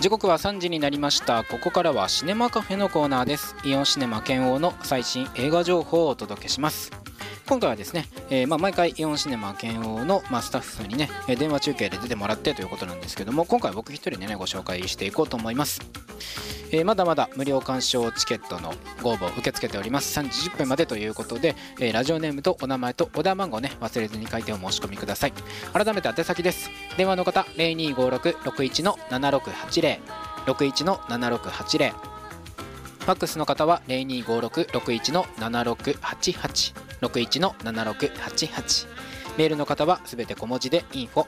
時刻は3時になりました。ここからはシネマカフェのコーナーです。イオンシネマ剣王の最新映画情報をお届けします。今回はですね、毎回イオンシネマ剣王の、スタッフさんにね電話中継で出てもらってということなんですけども、今回僕一人でねご紹介していこうと思います。まだまだ無料鑑賞チケットのご応募受け付けております。3時10分までということで、ラジオネームとお名前とオーダー番号ね忘れずに書いてお申し込みください。改めて宛先です。電話の方 0256-61-7680 61-7680、ファックスの方は 0256-61-7688 61-7688、メールの方はすべて小文字で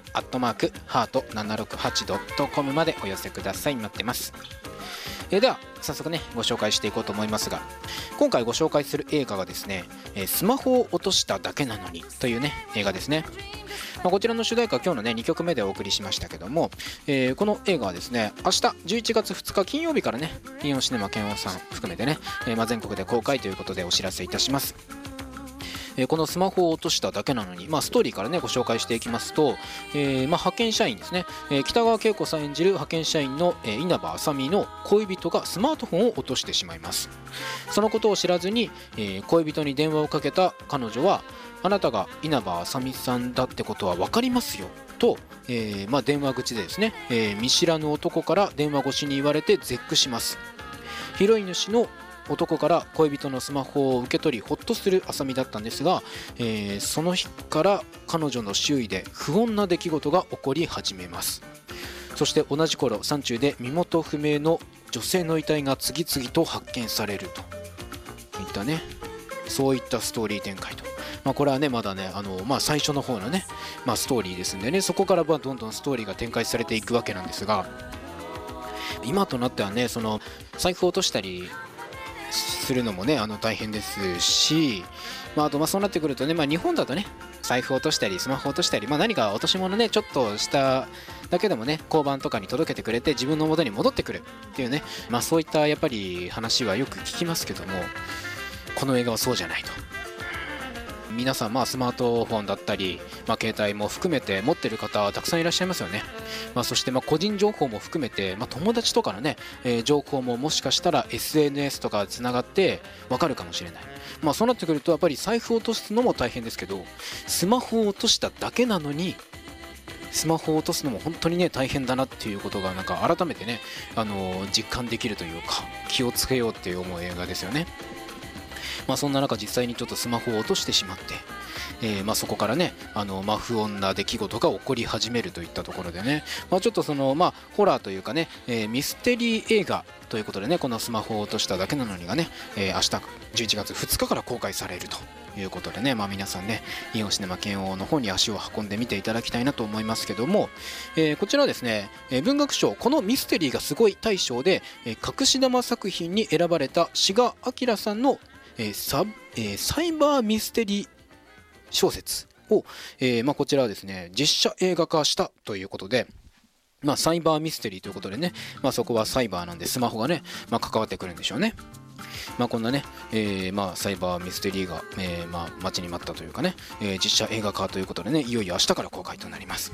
info@heart768.com までお寄せください。待ってます。では早速ねご紹介していこうと思いますが、今回ご紹介する映画がですね、スマホを落としただけなのにというね映画ですね。こちらの主題歌今日のね2曲目でお送りしましたけども、この映画はですね明日11月2日金曜日からねイオンシネマ剣王さん含めてね、全国で公開ということでお知らせいたします。このスマホを落としただけなのに、ストーリーからねご紹介していきますと、派遣社員ですね、北川景子さん演じる派遣社員の、稲葉あさみの恋人がスマートフォンを落としてしまいます。そのことを知らずに、恋人に電話をかけた彼女は、あなたが稲葉あさみさんだってことは分かりますよと、電話口でですね、見知らぬ男から電話越しに言われて絶句します。ヒロイン主の男から恋人のスマホを受け取りホッとするあさみだったんですが、その日から彼女の周囲で不穏な出来事が起こり始めます。そして同じ頃山中で身元不明の女性の遺体が次々と発見されるといったね、そういったストーリー展開と、これはねまだね最初の方のね、ストーリーですんでね、そこからどんどんストーリーが展開されていくわけなんですが、今となってはねその財布を落としたりするのもね大変ですし、あとそうなってくるとね、日本だとね財布を落としたりスマホを落としたり、何か落とし物ねちょっとしただけでもね交番とかに届けてくれて自分の元に戻ってくるっていうね、そういったやっぱり話はよく聞きますけども、この映画はそうじゃないと。皆さんスマートフォンだったり、携帯も含めて持ってる方たくさんいらっしゃいますよね。そして個人情報も含めて、友達とかのね、情報ももしかしたら SNS とかつながって分かるかもしれない。そうなってくるとやっぱり財布を落とすのも大変ですけど、スマホを落としただけなのにスマホを落とすのも本当にね大変だなっていうことが改めてね、実感できるというか、気をつけようっていう思う映画ですよね。そんな中実際にちょっとスマホを落としてしまって、そこからね不穏な出来事が起こり始めるといったところでね、ちょっとそのホラーというかね、ミステリー映画ということでね、このスマホを落としただけなのにがね、明日11月2日から公開されるということでね、皆さんねイオンシネマ剣王の方に足を運んでみていただきたいなと思いますけども、こちらですね、文学賞このミステリーがすごい大賞で、隠し玉作品に選ばれた志賀明さんのサイバーミステリー小説を、こちらはですね実写映画化したということで、サイバーミステリーということでね、そこはサイバーなんでスマホがね、関わってくるんでしょうね。こんなね、サイバーミステリーが、待ちに待ったというかね、実写映画化ということでね、いよいよ明日から公開となります。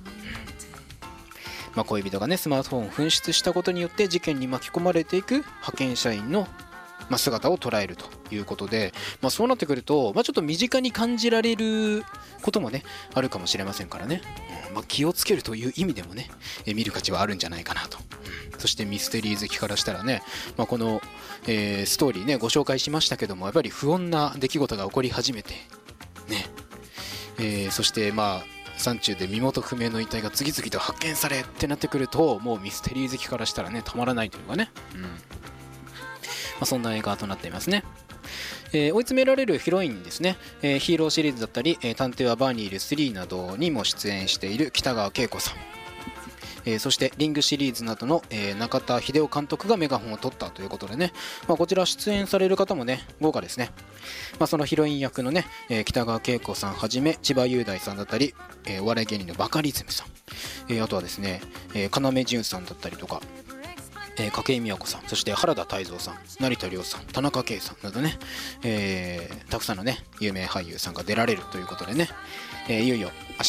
恋人がねスマートフォンを紛失したことによって事件に巻き込まれていく派遣社員の姿を捉えるということで、そうなってくると、ちょっと身近に感じられることもねあるかもしれませんからね、気をつけるという意味でもね、見る価値はあるんじゃないかなと。そしてミステリー好きからしたらね、この、ストーリーねご紹介しましたけども、やっぱり不穏な出来事が起こり始めてね、そして山中で身元不明の遺体が次々と発見されってなってくると、もうミステリー好きからしたらねたまらないというかね、そんな映画となっていますね。追い詰められるヒロインですね、ヒーローシリーズだったり、探偵はバーニール3などにも出演している北川景子さん、そしてリングシリーズなどの、中田秀夫監督がメガホンを取ったということでね、こちら出演される方もね豪華ですね。そのヒロイン役のね、北川景子さんはじめ千葉雄大さんだったり、お笑い芸人のバカリズムさん、あとはですね、要潤さんだったりとか、筧美和子さん、そして原田泰造さん、成田凌さん、田中圭さんなどね、たくさんのね有名俳優さんが出られるということでね、いよいよ明日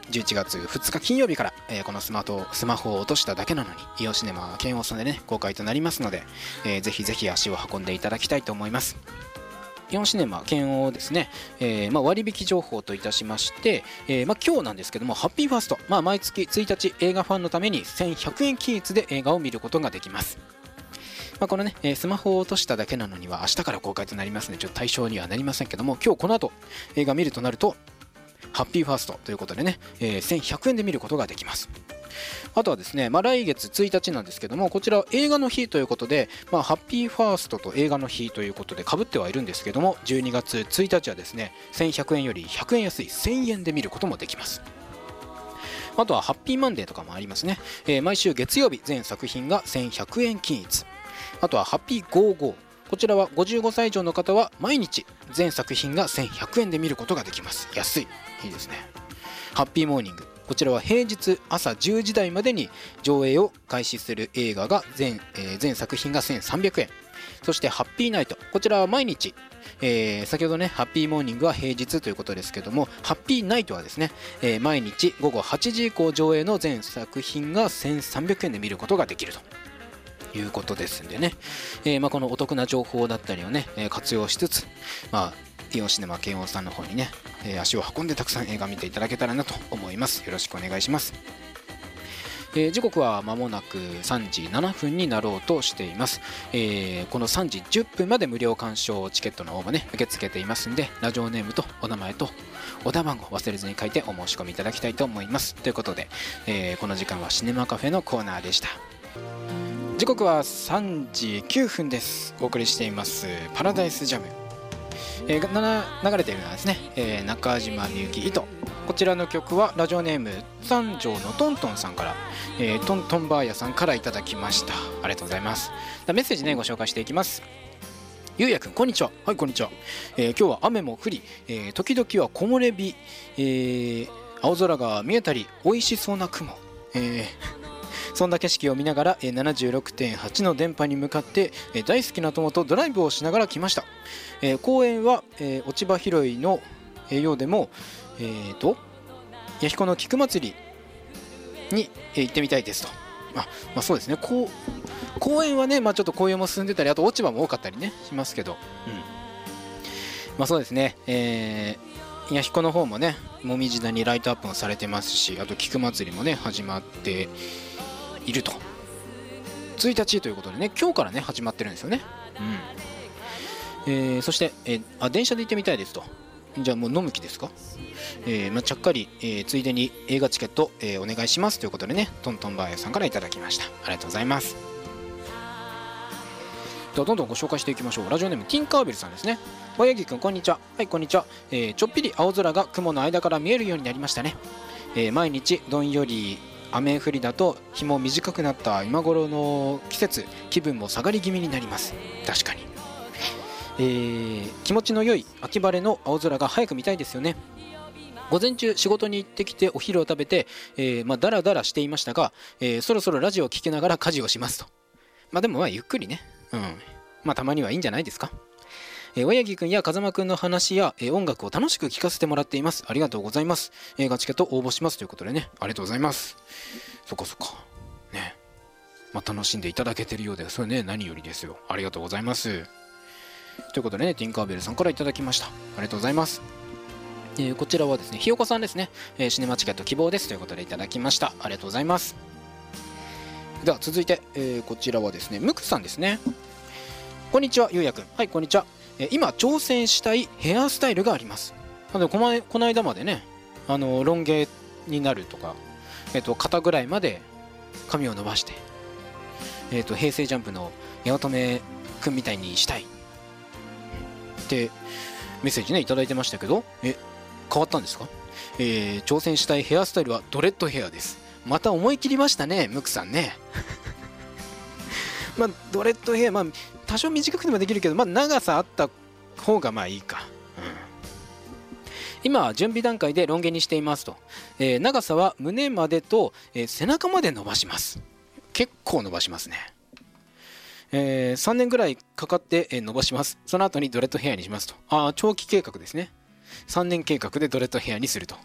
11月2日金曜日から、このスマホを落としただけなのにイオンシネマ剣王さんでね公開となりますので、ぜひぜひ足を運んでいただきたいと思います。イオンシネマ剣王ですね、割引情報といたしまして、今日なんですけどもハッピーファースト、毎月1日映画ファンのために1100円均一で映画を見ることができます。このね、スマホを落としただけなのには明日から公開となりますのでちょっと対象にはなりませんけども、今日この後映画見るとなるとハッピーファーストということでね、1100円で見ることができます。あとはですね、来月1日なんですけども、こちら映画の日ということで、ハッピーファーストと映画の日ということで被ってはいるんですけども、12月1日はですね、1100円より100円安い1000円で見ることもできます。あとはハッピーマンデーとかもありますね。毎週月曜日全作品が1100円均一。あとはハッピー55。こちらは55歳以上の方は毎日全作品が1100円で見ることができます。安い。いいですね。ハッピーモーニング。こちらは平日朝10時台までに上映を開始する映画が全作品が1300円。そしてハッピーナイト。こちらは毎日、先ほどねハッピーモーニングは平日ということですけども、ハッピーナイトはですね、毎日午後8時以降上映の全作品が1300円で見ることができるということですんでね、このお得な情報だったりをね、活用しつつ、イオンシネマ剣王さんの方にね、足を運んでたくさん映画見ていただけたらなと思います。よろしくお願いします。時刻は間もなく3時7分になろうとしています。この3時10分まで無料鑑賞チケットの応募ね受け付けていますんで、ラジオネームとお名前とお電話番号忘れずに書いてお申し込みいただきたいと思います。ということで、この時間はシネマカフェのコーナーでした。時刻は3時9分です。お送りしていますパラダイスジャム、流れているのはですね、中島みゆき糸。こちらの曲はラジオネーム三条のトントンさんから、トントンバーヤさんからいただきました。ありがとうございます。メッセージねご紹介していきます。ゆうやくんこんにちは。はい、こんにちは。今日は雨も降り、時々は木漏れ日、青空が見えたり美味しそうな雲、そんな景色を見ながら 76.8 の電波に向かって大好きな友とドライブをしながら来ました。公園は落ち葉拾いのようでも弥彦の菊祭りに行ってみたいですと。そうですね、公園はね、ちょっと紅葉も進んでたり、あと落ち葉も多かったりねしますけど、そうですね、弥彦の方もねもみじ谷にライトアップもされてますし、あと菊祭りもね始まっていると。1日ということでね、今日からね始まってるんですよね。そして、電車で行ってみたいですと。じゃあもう飲む気ですか？ちゃっかり、ついでに映画チケット、お願いしますということでね、トントンバーヤさんからいただきました。ありがとうございます。ではどんどんご紹介していきましょう。ラジオネームティンカーベルさんですね。わやぎくんこんにちは。はい、こんにちは。ちょっぴり青空が雲の間から見えるようになりましたね。毎日どんより雨降りだと日も短くなった今頃の季節、気分も下がり気味になります。確かに、気持ちの良い秋晴れの青空が早く見たいですよね。午前中仕事に行ってきてお昼を食べて、だらだらしていましたが、そろそろラジオを聞きながら家事をしますと。でもゆっくりね、たまにはいいんじゃないですか。わやぎくんや風間くんの話や、音楽を楽しく聴かせてもらっています。ありがとうございます。映画チケット応募しますということでね、ありがとうございます。そっかね、楽しんでいただけてるようで、それね何よりですよ。ありがとうございます。ということでね、ティンカーベルさんからいただきました。ありがとうございます。こちらはですね、ひよこさんですね、シネマチケット希望ですということでいただきました。ありがとうございます。では続いて、こちらはですね、ムクさんですね。こんにちは、ゆうやくん。はい、こんにちは。今挑戦したいヘアスタイルがあります。この間までね、ロン毛になるとか、肩ぐらいまで髪を伸ばして、平成ジャンプの八乙女くんみたいにしたいってメッセージねいただいてましたけど、変わったんですか？挑戦したいヘアスタイルはドレッドヘアです。また思い切りましたね、ムクさんね。ドレッドヘア、多少短くてもできるけど、長さあった方がいいか。今は準備段階でロン毛にしていますと。長さは胸までと、背中まで伸ばします。結構伸ばしますね。3年ぐらいかかって、伸ばします。その後にドレッドヘアにしますと。長期計画ですね。3年計画でドレッドヘアにすると。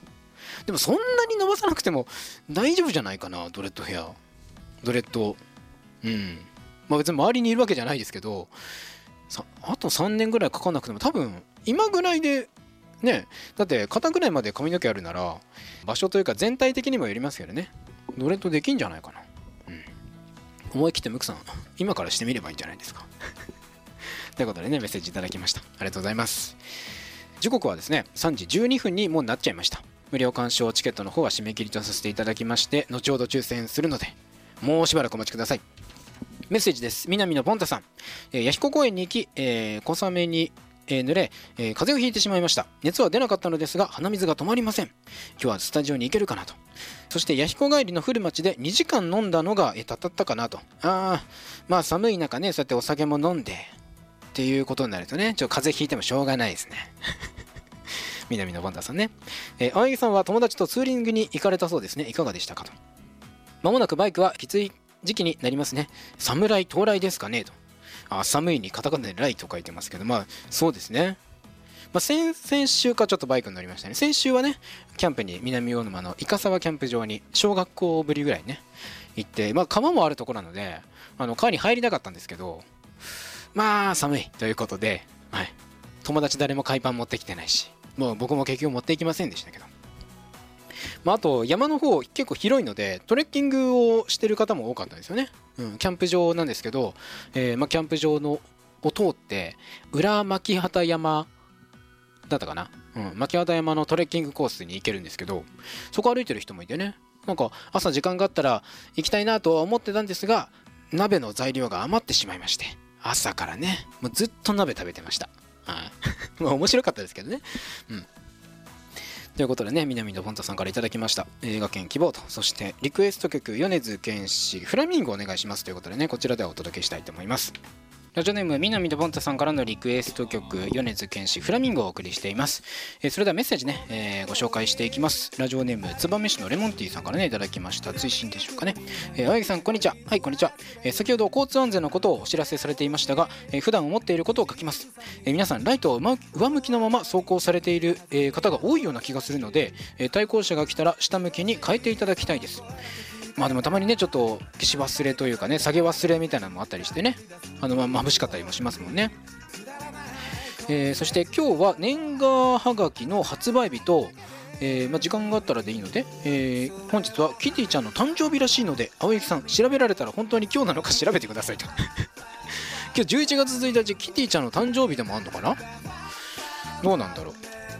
でもそんなに伸ばさなくても大丈夫じゃないかな、ドレッドヘア。ドレッド。まあ別に周りにいるわけじゃないですけど、あと3年ぐらいかかんなくても多分今ぐらいでね、だって肩ぐらいまで髪の毛あるなら、場所というか全体的にもよりますけどね、ドレッドできんじゃないかな。思い切ってムクさん今からしてみればいいんじゃないですか。ということでね、メッセージいただきました。ありがとうございます。時刻はですね3時12分にもうなっちゃいました。無料鑑賞チケットの方は締め切りとさせていただきまして、後ほど抽選するのでもうしばらくお待ちください。メッセージです。南のポンタさん、弥彦公園に行き、小雨に濡れ、風邪をひいてしまいました。熱は出なかったのですが鼻水が止まりません。今日はスタジオに行けるかなと。そして弥彦帰りの古町で2時間飲んだのがたたったかなと。まあ寒い中ね、そうやってお酒も飲んでっていうことになるとね、ちょっと風邪ひいてもしょうがないですね。南のバンダさんね。青柳さんは友達とツーリングに行かれたそうですね。いかがでしたかと。まもなくバイクはきつい時期になりますね。侍到来ですかねと。寒いにカタカナでライと書いてますけど、まあそうですね。先週かちょっとバイクに乗りましたね。先週はね、キャンプに南魚沼の伊香沢キャンプ場に小学校ぶりぐらいね行って、川もあるところなので川に入りたかったんですけど、寒いということで、友達誰も海パン持ってきてないし、もう僕も結局持っていきませんでしたけど、あと山の方結構広いのでトレッキングをしてる方も多かったですよね。キャンプ場なんですけど、キャンプ場を通って裏牧畑山だったかな、牧畑山のトレッキングコースに行けるんですけど、そこ歩いてる人もいてね、なんか朝時間があったら行きたいなとは思ってたんですが、鍋の材料が余ってしまいまして、朝からねもうずっと鍋食べてました。面白かったですけどね。ということでね、南のポンタさんからいただきました映画券希望と、そしてリクエスト曲米津玄師フラミンゴお願いしますということでね、こちらではお届けしたいと思います。ラジオネーム南のポンタさんからのリクエスト曲米津玄師フラミンゴをお送りしています。それではメッセージね、ご紹介していきます。ラジオネーム燕市のレモンティーさんからねいただきました。追伸でしょうかね。青柳さんこんにちは。はい、こんにちは。先ほど交通安全のことをお知らせされていましたが、普段思っていることを書きます。皆さんライトを上向きのまま走行されている、方が多いような気がするので、対向車が来たら下向きに変えていただきたいです。でもたまにねちょっと消し忘れというかね、下げ忘れみたいなのもあったりしてね、眩しかったりもしますもんね。そして今日は年賀はがきの発売日と、時間があったらでいいので、本日はキティちゃんの誕生日らしいので、青柳さん調べられたら本当に今日なのか調べてくださいと。今日11月1日キティちゃんの誕生日でもあるのかな、どうなんだろう。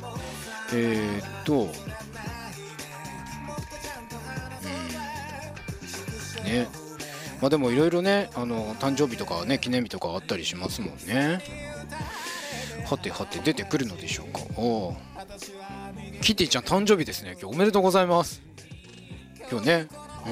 ね、でもいろいろね誕生日とかね記念日とかあったりしますもんね。はてはて出てくるのでしょうか。キティちゃん誕生日ですね。今日おめでとうございます。今日ね、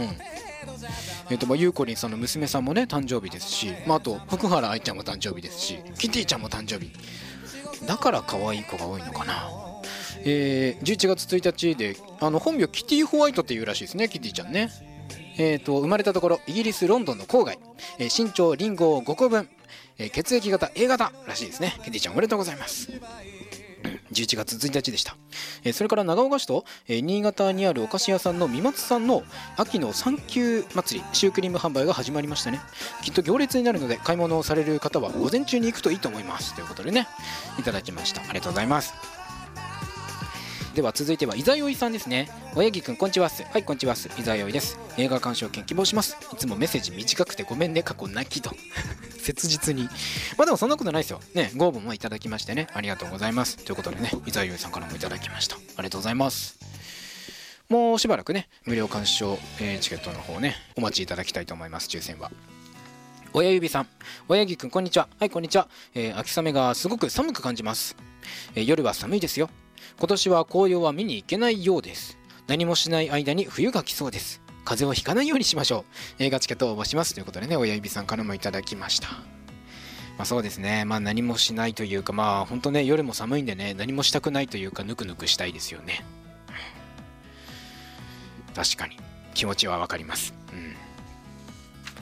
ゆうこりんさんの娘さんもね誕生日ですし、あと福原愛ちゃんも誕生日ですし、キティちゃんも誕生日だから可愛い子が多いのかな。11月1日で本名キティホワイトっていうらしいですね、キティちゃんね。生まれたところイギリスロンドンの郊外、身長リンゴ5個分、血液型 A 型らしいですね。キティちゃんおめでとうございます。11月1日でした。それから長岡市と、新潟にあるお菓子屋さんの三松さんの秋のサンキュー祭りシュークリーム販売が始まりましたね。きっと行列になるので買い物をされる方は午前中に行くといいと思いますということでねいただきました。ありがとうございます。では続いては伊沢よいさんですね。おやぎくんこんちはっす。はい、こんちはっす。伊沢よいです。映画鑑賞券希望します。いつもメッセージ短くてごめんね過去泣きと切実にでもそんなことないですよね。ご応募もいただきましてねありがとうございます。ということでね伊沢よいさんからもいただきました。ありがとうございます。もうしばらくね無料鑑賞、チケットの方ねお待ちいただきたいと思います。抽選は親指さん、親指くんこんにちは。はい、こんにちは。秋雨がすごく寒く感じます。夜は寒いですよ。今年は紅葉は見に行けないようです。何もしない間に冬が来そうです。風邪をひかないようにしましょう。映画チケットを応募しますということでね親指さんからもいただきました。そうですね、何もしないというか本当ね夜も寒いんでね何もしたくないというかぬくぬくしたいですよね。確かに気持ちはわかります。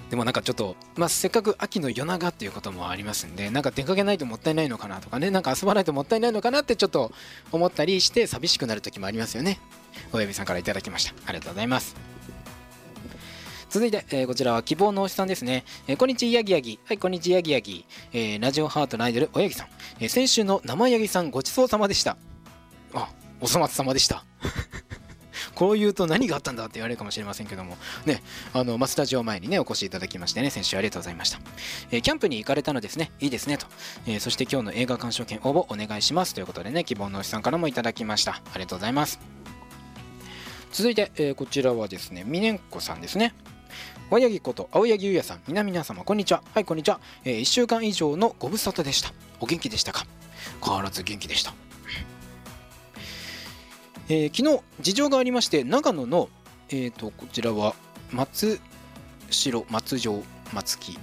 でもなんかちょっと、せっかく秋の夜長っていうこともありますんで、なんか出かけないともったいないのかなとかね、なんか遊ばないともったいないのかなってちょっと思ったりして寂しくなる時もありますよね。親指さんからいただきました。ありがとうございます。続いて、こちらは希望のおしさんですね。こんにちはヤギヤギ。はい、こんにちはヤギヤギ。ラジオハートのアイドルおやぎさん。先週の生ヤギさんごちそうさまでした。あ、お粗末様でした。こう言うと何があったんだって言われるかもしれませんけどもね、スタジオ前にねお越しいただきましてね、先週ありがとうございました。キャンプに行かれたのですね、いいですねと、そして今日の映画鑑賞券応募お願いしますということでね、希望のおしさんからもいただきました。ありがとうございます。続いて、こちらはですね、みねんこさんですね。わやぎこと青柳優也さん、皆様こんにちは。はい、こんにちは。1週間以上のご無沙汰でした。お元気でしたか？変わらず元気でした。昨日事情がありまして、長野のこちらは松城松木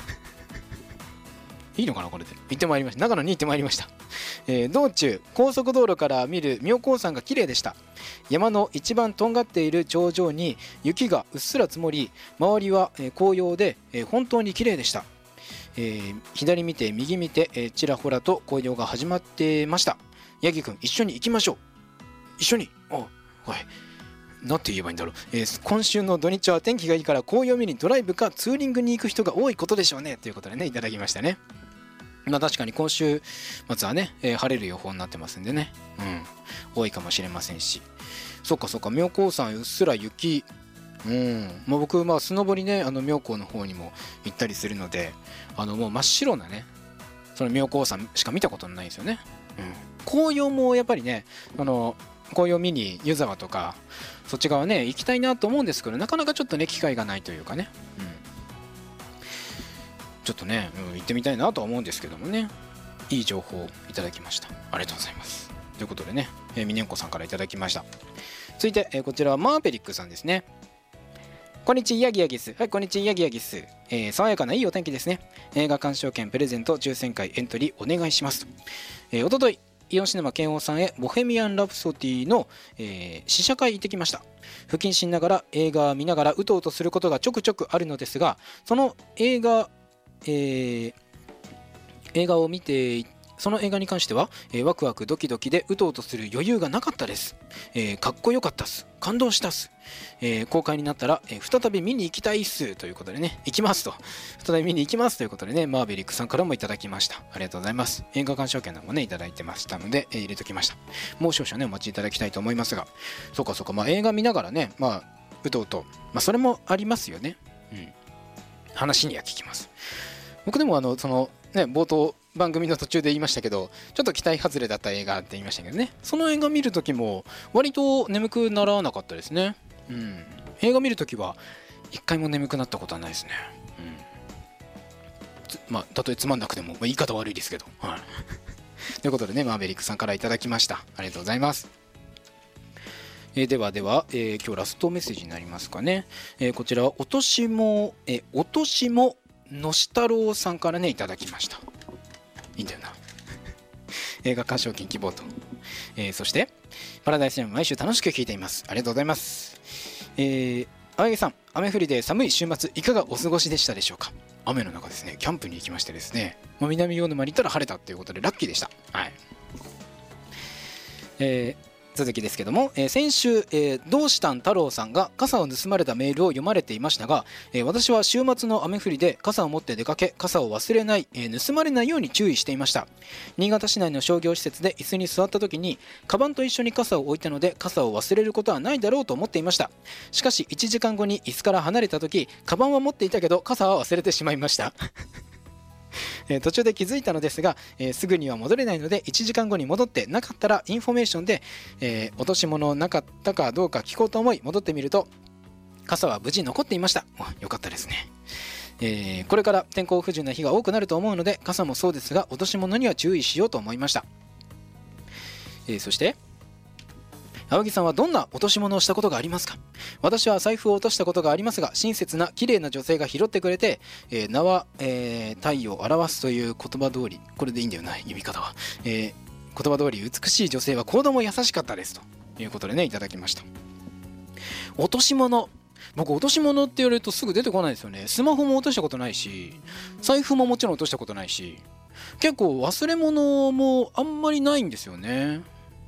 いいのかな、これで行ってまいりました。長野に行ってまいりました。道中高速道路から見る妙高山が綺麗でした。山の一番とんがっている頂上に雪がうっすら積もり、周りは紅葉で本当に綺麗でした。左見て右見てちらほらと紅葉が始まってました。ヤギくん一緒に行きましょう。一緒に。はい、なんて言えばいいんだろう。今週の土日は天気がいいから紅葉見にドライブかツーリングに行く人が多いことでしょうねということでね、いただきましたね。確かに今週末はね、晴れる予報になってますんでね、多いかもしれませんし、そっか妙高山うっすら雪、僕スノボりね、妙高の方にも行ったりするので、もう真っ白なね、その妙高山しか見たことないんですよね。紅葉もやっぱりね、紅葉見に湯沢とかそっち側ね行きたいなと思うんですけど、なかなかちょっとね機会がないというかね、ちょっとね、行ってみたいなとは思うんですけどもね、いい情報をいただきました。ありがとうございます。ということでね、みねんこさんからいただきました。続いて、こちらはマーベリックさんですね。こんにちはヤギヤギス。はい、こんにちはヤギヤギス。爽やかないいお天気ですね。映画鑑賞券プレゼント抽選会エントリーお願いします。おとといイオンシネマ剣王さんへボヘミアン・ラプソディの、試写会行ってきました。不謹慎ながら映画見ながらうとうとすることがちょくちょくあるのですが、その映画を見てその映画に関しては、ワクワクドキドキでうとうとする余裕がなかったです。かっこよかったっす。感動したっす。公開になったら、再び見に行きたいっすということでね、行きますと、再び見に行きますということでね、マーベリックさんからもいただきました。ありがとうございます。映画鑑賞券もねいただいてましたので、入れときました。もう少々ねお待ちいただきたいと思いますが、そうか映画見ながらね、うとうと、それもありますよね。話には聞きます。僕でもそのね冒頭番組の途中で言いましたけど、ちょっと期待外れだった映画って言いましたけどね、その映画見るときも割と眠くならなかったですね。映画見るときは一回も眠くなったことはないですね。たとえつまんなくても、言い方悪いですけど、ということでね、マーベリックさんからいただきました。ありがとうございます。では、今日ラストメッセージになりますかね。こちらはおとしものしたろうさんからねいただきました。いいんだよな映画鑑賞券希望と、そしてパラダイスでも毎週楽しく聞いています。ありがとうございます。青柳さん、雨降りで寒い週末いかがお過ごしでしたでしょうか。雨の中ですねキャンプに行きましてですね、南魚沼に行ったら晴れたということでラッキーでした。続きですけども、先週、どうしたん太郎さんが傘を盗まれたメールを読まれていましたが、私は週末の雨降りで傘を持って出かけ、傘を忘れない、盗まれないように注意していました。新潟市内の商業施設で椅子に座った時にカバンと一緒に傘を置いたので、傘を忘れることはないだろうと思っていました。しかし1時間後に椅子から離れた時、カバンは持っていたけど傘は忘れてしまいました途中で気づいたのですが、すぐには戻れないので1時間後に戻って、なかったらインフォメーションで、落とし物なかったかどうか聞こうと思い戻ってみると、傘は無事残っていました。よかったですね。これから天候不順な日が多くなると思うので、傘もそうですが落とし物には注意しようと思いました。そして青木さんはどんな落とし物をしたことがありますか。私は財布を落としたことがありますが、親切な綺麗な女性が拾ってくれて、名は、太陽を表すという言葉通り、これでいいんだよな読み方は、言葉通り美しい女性は行動も優しかったですということでねいただきました。落とし物、 僕落とし物って言われるとすぐ出てこないですよね。スマホも落としたことないし、財布ももちろん落としたことないし、結構忘れ物もあんまりないんですよね。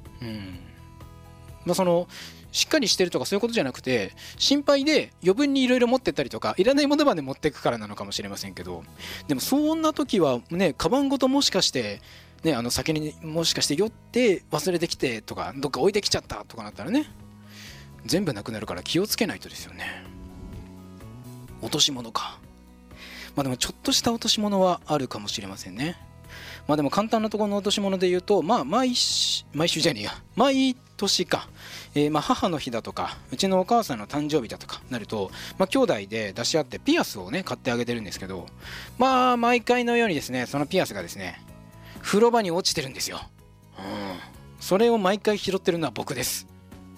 まあしっかりしてるとかそういうことじゃなくて、心配で余分にいろいろ持ってったりとか、いらないものまで持っていくからなのかもしれませんけど、でもそんな時はね、カバンごともしかしてね、先にもしかして酔って忘れてきてとか、どっか置いてきちゃったとかなったらね、全部なくなるから気をつけないとですよね。落とし物か。まあでもちょっとした落とし物はあるかもしれませんね。まあでも簡単なところの落とし物で言うと、まあ毎週じゃねえや、毎年か、まあ母の日だとか、うちのお母さんの誕生日だとかなると、まあ兄弟で出し合ってピアスをね買ってあげてるんですけど、まあ毎回のようにですね、そのピアスがですね、風呂場に落ちてるんですよ。それを毎回拾ってるのは僕です。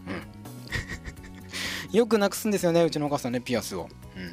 よくなくすんですよね、うちのお母さんね、ピアスを。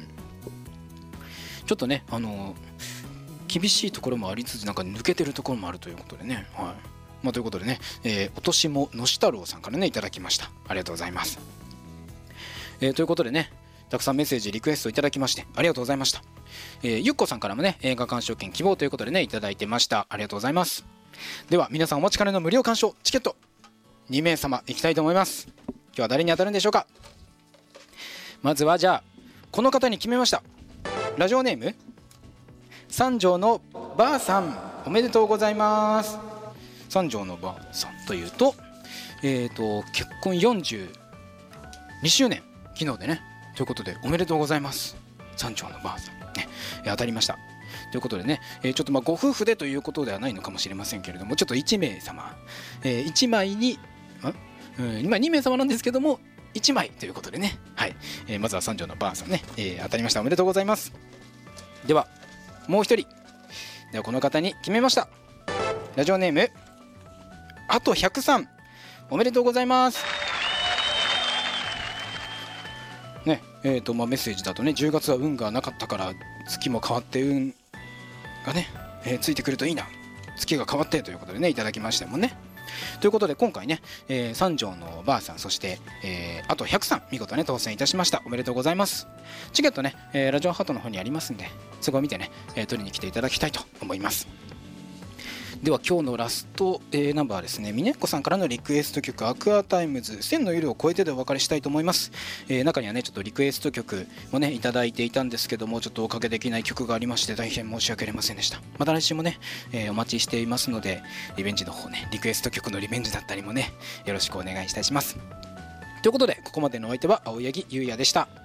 ちょっとね、厳しいところもありつつ、なんか抜けてるところもあるということでね。まあ、ということでね、お年ものし太郎さんからね、いただきました。ありがとうございます。ということでね、たくさんメッセージ、リクエストいただきまして、ありがとうございました。ゆっこさんからもね、映画鑑賞券希望ということでね、いただいてました。ありがとうございます。では、皆さんお待ちかねの無料鑑賞チケット、2名様いきたいと思います。今日は誰に当たるんでしょうか。まずはじゃあ、この方に決めました。ラジオネーム三条のばあさん、おめでとうございます。三条のばあさんというと、結婚42周年昨日でね、ということでおめでとうございます。三条のばあさんね、当たりましたということでね、ちょっとまあご夫婦でということではないのかもしれませんけれども、ちょっと1名様、1枚に今2名様なんですけども1枚ということでね、はい、まずは三条のばあさんね、当たりました。おめでとうございます。ではもう一人、ではこの方に決めました。ラジオネームあと103、おめでとうございますね。まあ、メッセージだとね、10月は運がなかったから月も変わって運がね、ついてくるといいな、月が変わってということでね、いただきましたもんね。ということで今回ね、三条のばあさん、そして、あと103見事ね当選いたしました。おめでとうございます。チケットね、ラジオハートの方にありますんで、そこを見てね、取りに来ていただきたいと思います。では今日のラスト、ナンバーですね、みねっこさんからのリクエスト曲、アクアタイムズ千の夜を超えてでお別れしたいと思います。中にはねちょっとリクエスト曲もねいただいていたんですけども、ちょっとおかけできない曲がありまして大変申し訳ありませんでした。また来週もね、お待ちしていますので、リベンジの方ね、リクエスト曲のリベンジだったりもね、よろしくお願いいたします。ということでここまでのお相手は青柳優也でした。